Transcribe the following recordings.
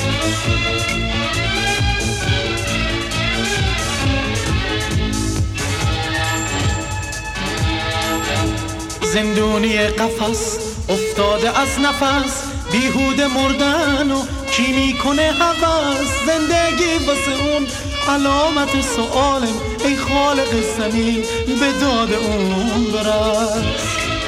زندونی قفس افتاده از نفس، بیهوده مردن و کی میکنه هوس. زندگی واسه اون علامت سؤالم، ای خالق زمین به داد اون برس.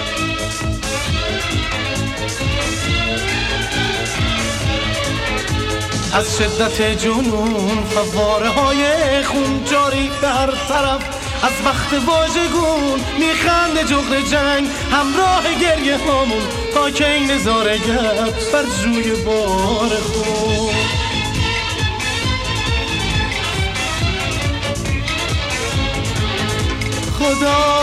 از شدت جنون فواره های خون جاری به هر طرف، از وقت واژگون میخنده جغد جنگ، همراه گریه هامون تا که این نظارگر بر جوی بار خون. خدا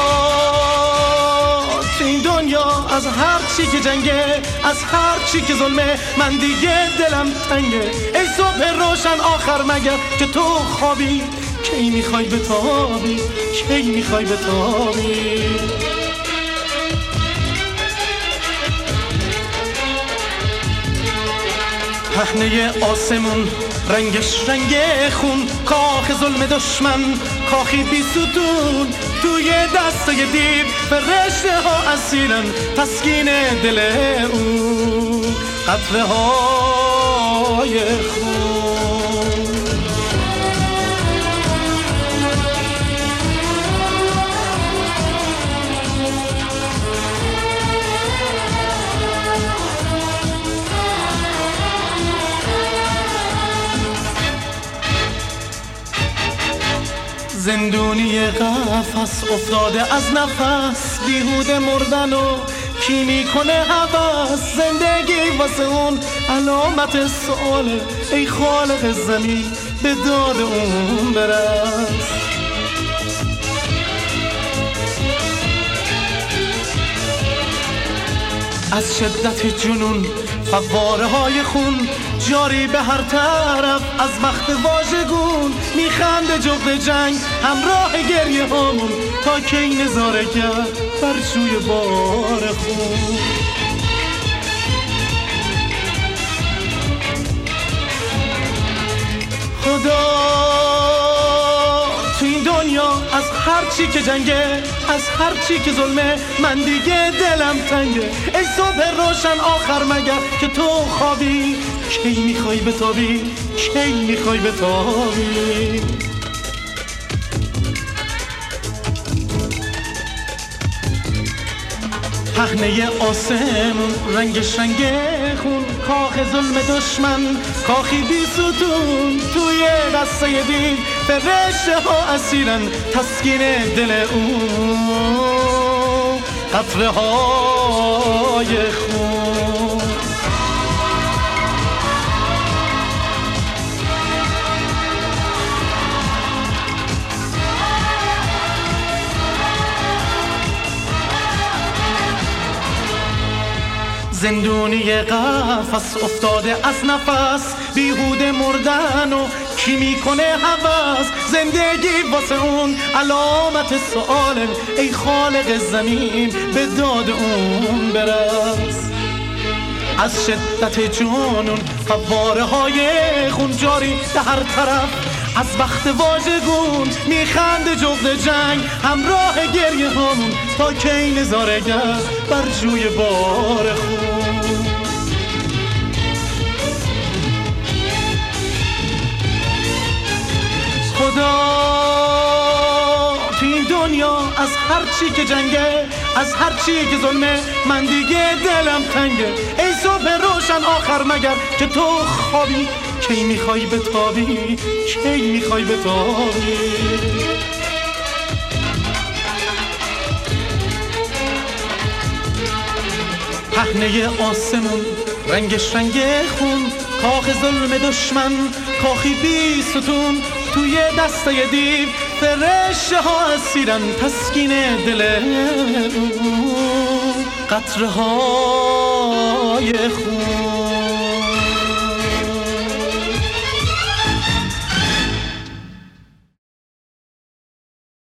تو این دنیا از هر چی که جنگه، از هر چی که ظلمه، من دیگه دلم تنگه. ای صبح روشن آخر مگر که تو خوابی، کی میخوای بتابی، کی میخوای بتابی. پهنه آسمون رنگش رنگ خون، کاخ ظلم دشمن کاخی بی ستون. توی دستای دیو فرشته ها اسیرن، تسکین دل اون قطره های خون. زندونی قفس افتاده از نفس، بیهوده مردن و کی میکنه هوس. زندگی واسه اون علامت سؤاله، ای خالق زمین به داد اون برس. از شدت جنون فواره های خون جاری به هر طرف، از وقت واژگون میخنده جغد جنگ، همراه گریه هامون تا که این نظاره کرد بر جوی بار خون. خدا تو این دنیا از هر چی که جنگه، از هر چی که ظلمه، من دیگه دلم تنگه. ای صبح روشن آخر مگر که تو خوابی، کی میخوای بتابی، کی میخوای بتابی. پهنه آسمون رنگش رنگ خون، کاخ ظلم دشمن کاخی بی ستون. توی دسته دیو فرشته ها اسیرن، تسکین دل اون قطره های خون. زندونی قفس افتاده از نفس، بیهوده مردن و کی میکنه هوس. زندگی واسه اون علامت سؤاله، ای خالق زمین به داد اون برس. از شدت جنون فواره های خون جاری به هر طرف، از وقت واژگون میخنده جغد جنگ، همراه گریه همون تا کی نظارگر بر جوی بار خون. خدا تو این دنیا از هر چی که جنگه، از هر چی که ظلمه، من دیگه دلم تنگه. ای صبح روشن آخر مگر که تو خوابی، کی میخوای بتابی، کی میخوای بتابی. پهنه آسمون رنگش رنگ خون، کاخ ظلم دشمن کاخی بی ستون. توی دسته دیو فرشته ها اسیرن، تسکین دل قطره های خون.